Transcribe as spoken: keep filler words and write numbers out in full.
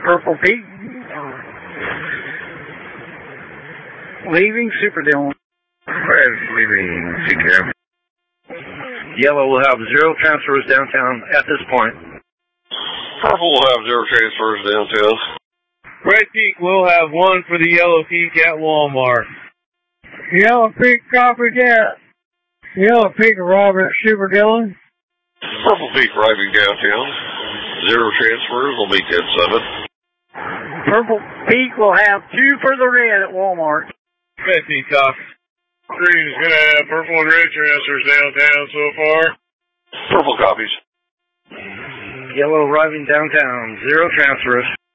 Purple Peak. Leaving Super Dillon. Red's leaving C C A B. Yellow will have zero transfers downtown at this point. Purple will have zero transfers downtown. Red Peak will have one for the Yellow Peak at Walmart. Yellow Peak copy that. Yellow Peak arriving at Super Dillon. Purple Peak arriving downtown. Zero transfers will meet at Summit. Purple Peak will have two for the red at Walmart. Red Peak copy. Green is going to have purple and red transfers downtown so far. Purple copies. Yellow arriving downtown. Zero transfers.